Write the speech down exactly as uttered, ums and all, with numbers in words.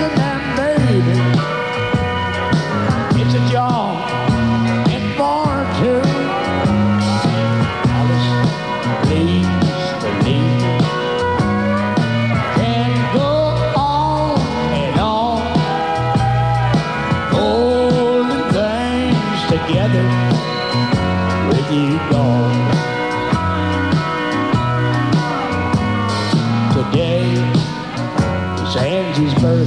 kissing them, baby. It's a job and more too. Alice, please believe me. Can go on and on, holding things together.